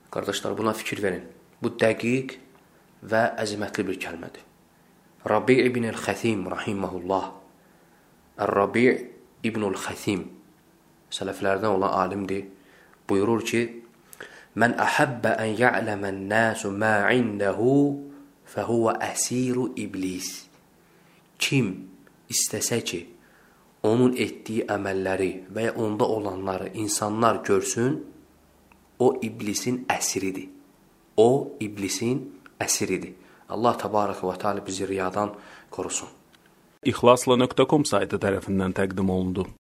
Qardaşlar, buna fikir verin. Bu dəqiq və əzəmətli bir kəlmədir. Rabi' ibn el-Xəthim, rahiməhullah. Rabi' ibn el-Xəthim, sələflərdən olan alimdir, buyurur ki, Mən əhəbbə ən ya'ləmən nəsu mə indəhu fəhuvəəsiru iblis. Kim istəsə ki, onun etdiyi əməlləri və ya onda olanları insanlar görsün, o iblisin əsiridir. O iblisin əsiridir. Allah təbarək və teala bizi riyadan qorusun. İxlasla.com saytı tərəfindən təqdim olundu.